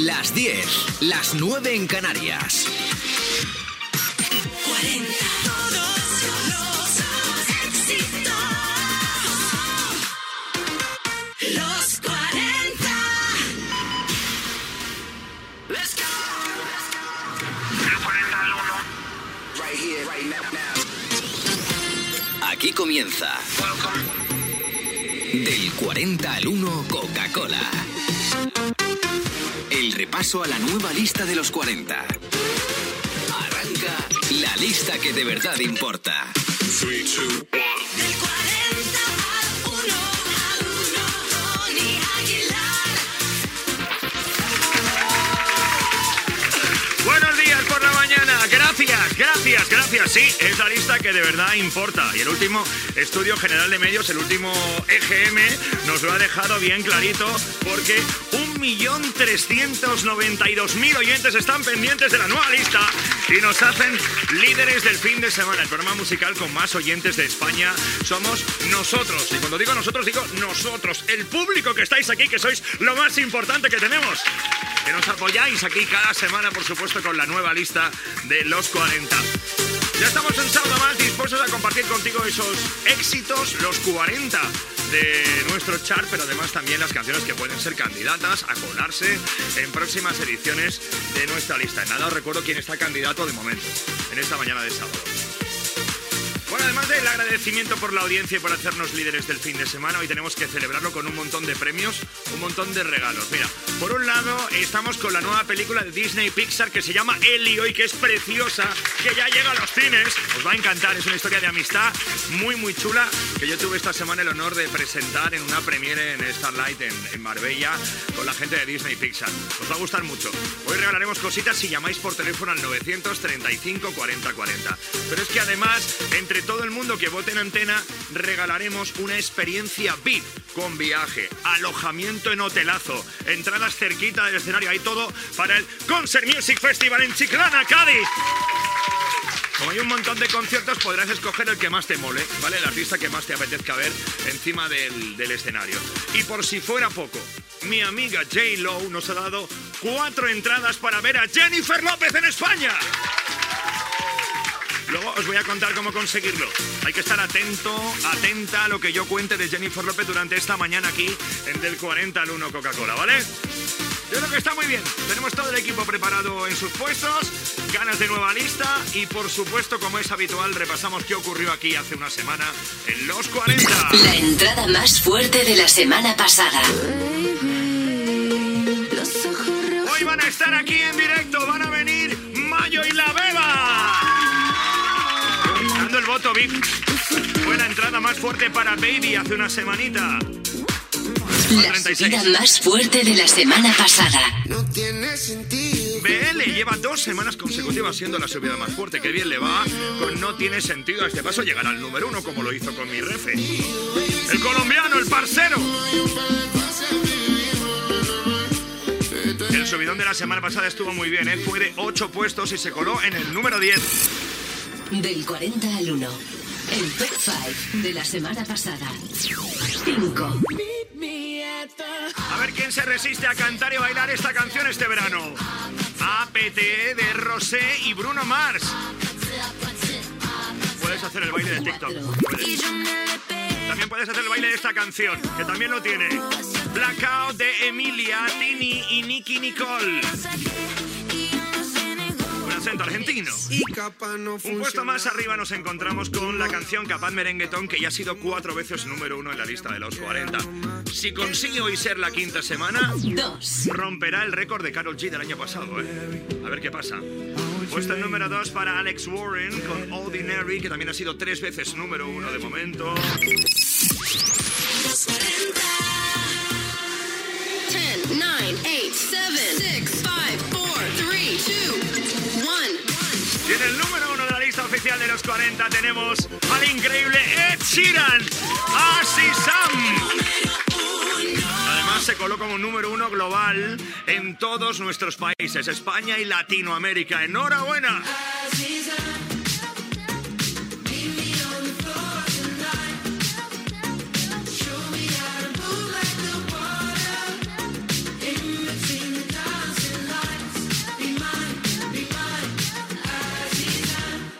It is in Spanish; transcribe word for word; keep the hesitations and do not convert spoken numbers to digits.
Las diez, las nueve en Canarias. cuarenta, todos los éxitos. Los cuarenta. Let's go. El cuarenta al uno. Right here, right now, now. Aquí comienza. Welcome. Del cuarenta al uno, Coca-Cola. El repaso a la nueva lista de los cuarenta. Arranca la lista que de verdad importa. tres, dos, uno. Del cuarenta al uno, al uno, Tony Aguilar. Buenos días por la mañana, gracias, gracias, gracias. Sí, es la lista que de verdad importa. Y el último estudio general de medios, el último E G M, nos lo ha dejado bien clarito, porque un millón trescientos noventa y dos mil oyentes están pendientes de la nueva lista y nos hacen líderes del fin de semana. El programa musical con más oyentes de España somos nosotros. Y cuando digo nosotros, digo nosotros, el público que estáis aquí, que sois lo más importante que tenemos. Que nos apoyáis aquí cada semana, por supuesto, con la nueva lista de los cuarenta. Ya estamos un sábado más dispuestos a compartir contigo esos éxitos, los cuarenta de nuestro chart, pero además también las canciones que pueden ser candidatas a colarse en próximas ediciones de nuestra lista. En nada os recuerdo quién está candidato de momento, en esta mañana de sábado. Bueno, además del agradecimiento por la audiencia y por hacernos líderes del fin de semana, hoy tenemos que celebrarlo con un montón de premios, un montón de regalos. Mira, por un lado estamos con la nueva película de Disney Pixar que se llama Elio y que es preciosa, que ya llega a los cines. Os va a encantar, es una historia de amistad muy muy chula que yo tuve esta semana el honor de presentar en una premiere en Starlight en, en Marbella con la gente de Disney Pixar. Os va a gustar mucho. Hoy regalaremos cositas si llamáis por teléfono al novecientos treinta y cinco cuarenta cuarenta. Pero es que además, entre todo el mundo que vote en antena, regalaremos una experiencia V I P con viaje, alojamiento en hotelazo, entradas cerquita del escenario, hay todo para el Concert Music Festival en Chiclana, Cádiz. Como hay un montón de conciertos, podrás escoger el que más te mole, ¿vale? El artista que más te apetezca ver encima del, del escenario. Y por si fuera poco, mi amiga J-Lo nos ha dado cuatro entradas para ver a Jennifer López en España. Luego os voy a contar cómo conseguirlo. Hay que estar atento, atenta a lo que yo cuente de Jennifer López durante esta mañana aquí en Del cuarenta al uno Coca-Cola, ¿vale? Yo creo que está muy bien. Tenemos todo el equipo preparado en sus puestos, ganas de nueva lista y, por supuesto, como es habitual, repasamos qué ocurrió aquí hace una semana en los cuarenta. La entrada más fuerte de la semana pasada. Hoy van a estar aquí en directo, van a venir Mayo y La Beba. Dando el voto V I P. Fue la entrada más fuerte para Baby hace una semanita. La subida más fuerte de la semana pasada. No tiene sentido. B L lleva dos semanas consecutivas siendo la subida más fuerte. Qué bien le va con No tiene sentido. A este paso llegará al número uno como lo hizo con mi refe. El colombiano, el parcero. El subidón de la semana pasada estuvo muy bien, ¿eh? Fue de ocho puestos y se coló en el número diez. Del cuarenta al uno. El top cinco de la semana pasada. cinco. A ver quién se resiste a cantar y bailar esta canción este verano. A P T de Rosé y Bruno Mars. Puedes hacer el baile de TikTok. Puedes. También puedes hacer el baile de esta canción, que también lo tiene. Blackout de Emilia, Tini y Nicky Nicole. Un acento argentino. Un puesto más arriba nos encontramos con la canción Capaz Merenguetón, que ya ha sido cuatro veces número uno en la lista de los cuarenta. Si consigue hoy ser la quinta semana, dos. Romperá el récord de Karol G del año pasado, ¿eh? A ver qué pasa. Puesto el número dos para Alex Warren con Ordinary, que también ha sido tres veces número uno de momento. diez, nueve, ocho, siete, seis, cinco, cuatro, tres, dos, uno. Y en el número uno de la lista oficial de los cuarenta tenemos al increíble Ed Sheeran, Así Sam. Además se coló como número uno global en todos nuestros países, España y Latinoamérica. ¡Enhorabuena!